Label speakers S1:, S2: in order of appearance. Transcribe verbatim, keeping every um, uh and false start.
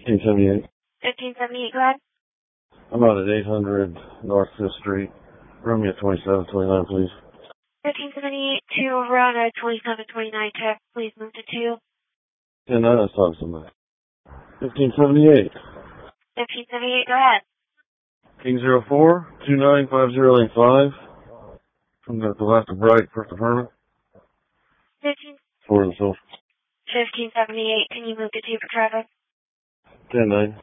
S1: fifteen seventy-eight.
S2: fifteen seventy-eight, go ahead.
S1: I'm out at eight hundred North fifth Street. Room at twenty-seven twenty-nine, please.
S2: fifteen seventy-eight, two around at twenty-seven twenty-nine, check. Please move to two.
S1: ten nine, let's talk to somebody. fifteen seventy-eight.
S2: fifteen seventy-eight, go ahead.
S1: King zero four, two nine five zero eight five. From the Alaska Bright, First Department.
S2: fifteen.
S1: For the social.
S2: fifteen seventy-eight, can you move to two for traffic?
S1: ten nine.